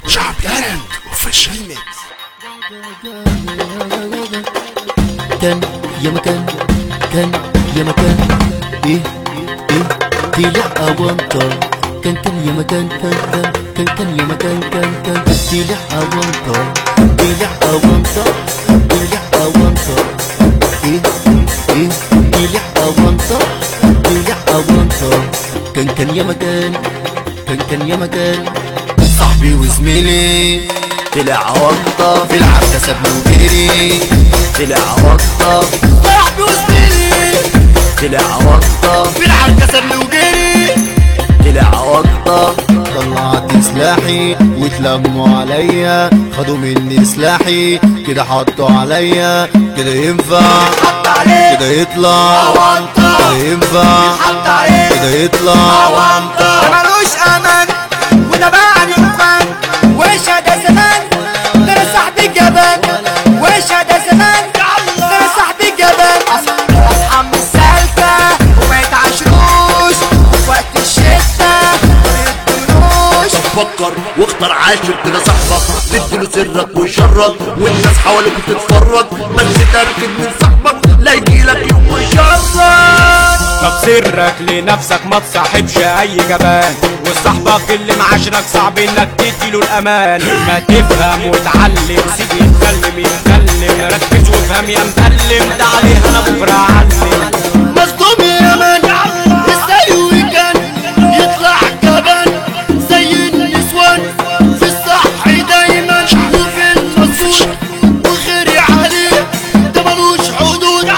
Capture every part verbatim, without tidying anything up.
شعبي اوفيشال ميكس. كان يا مكان، كان يا مكان، ايه ايه طلع اوانطة. كان كان يا مكان، كان كان كان كان يا مكان، كان كان طلع اوانطة، طلع اوانطة، طلع اوانطة، ايه ايه طلع اوانطة، طلع اوانطة. كان كان يا مكان، كان كان يا مكان، صاحبي وزميلي طلع وطة في العركة سابني وجري. طلع وطة صاحبي وزميلي طلع وطة في العركة سابني وجري. طلع وطة طلعت سلاحي واتلموا عليا، خدوا مني سلاحي كده حطوا عليا. كده ينفع كده يطلع كده ينفع كده يطلع. ده ملوش امان وده بعد الفن، وش ده زمان ده انا صاحبي الجبان، وش ده زمان ده انا صاحبي الجبان. اصحى من السالكة وما يتعاشروش وقت الشدة ما يدلوش. فكر واختار عاشر كده صاحبك تديله سرك ويشرك، والناس حواليك بتتفرج، بس تركب من صاحبك لا يجيلك يوم ويشرك. طب سرك لنفسك ما تصاحبش اي جبان، وصاحبك اللي معاشرك صعب انك تديله الامان. ما تفهم وتعلم، سيب يتكلم يتكلم، ركز وافهم يا مكلم، ده عليه انا بكره اعلم. مصدوم يا مان ازاي وكان يطلع جبان زي النسوان، في الصح دايما وفي المصروف وغيري عليه ده ملوش حدود.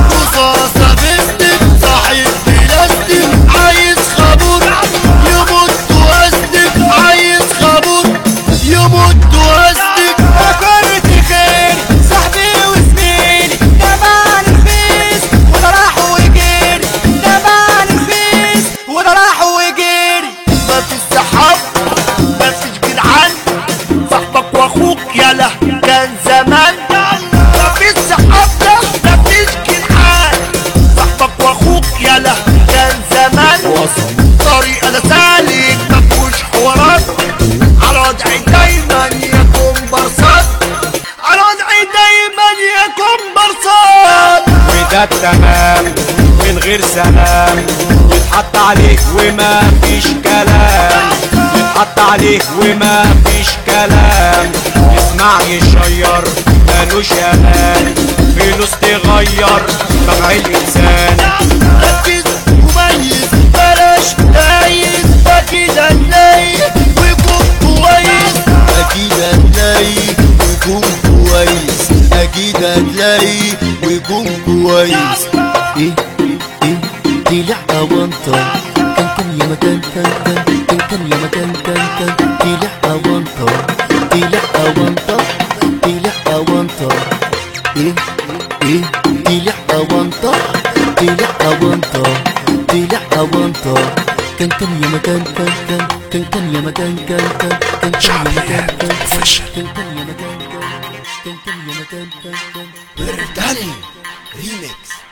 رصاصة بستك صاحب بلاستيك عايز خابور يموت واسدك، عايز خابور يموت واسدك. فكرت خير صاحبي وزميلي ده بعد الفيس وده راح وجري، ده بعد الفيس وده راح وجري. مفيش صحاب مفيش جدعان، صاحبك واخوك يالا كان زمان. مفيش صحاب ده مفيش جدعان، صاحبك واخوك يالا كان زمان. طريق انا سالك مفيهوش حوارات، على وضعي دايما يكون برصاد، على وضعي دايما يكون برصاد. وده التمام من غير سلام، يتحط عليك وما فيش كلام، يتحط عليك وما فيش كلام. يسمع يشير مالوش امان، فلوس تغير طبع الانسان. ركز وميز بلاش دايس، اكيد هتلاقي ويكون كويس، اكيد هتلاقي ويكون كويس، اكيد هتلاقي ويكون كويس. ايه ايه طلع اوانطة. كان كان يا مكان، كان كان كان كان يا مكان، كان كان طلع اوانطة، طلع اوانطة، طلع اوانطة. ايه ايه طلع اوانطة، طلع اوانطة، طلع اوانطة. كان كان يا مكان، كان كان كان كان يا مكان، كان كان كان كان يا مكان، كان كان كان يا مكان، كان كان يا مكان، كان كان برداني ريميكس.